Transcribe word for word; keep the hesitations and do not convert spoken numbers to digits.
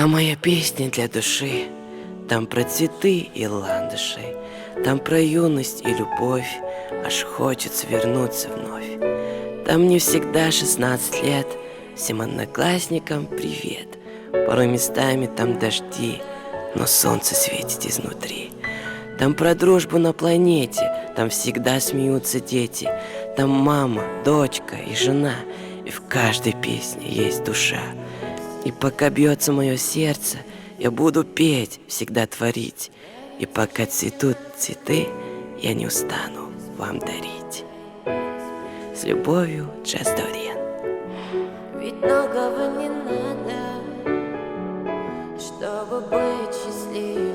Там моя песня для души, там про цветы и ландыши, там про юность и любовь, аж хочется вернуться вновь. Там мне всегда шестнадцать лет, всем одноклассникам привет. Порой местами там дожди, но солнце светит изнутри. Там про дружбу на планете, там всегда смеются дети. Там мама, дочка и жена, и в каждой песне есть душа. И пока бьется мое сердце, я буду петь, всегда творить. И пока цветут цветы, я не устану вам дарить. С любовью, Джаз Дориан. Ведь многого не надо, чтобы быть счастливым.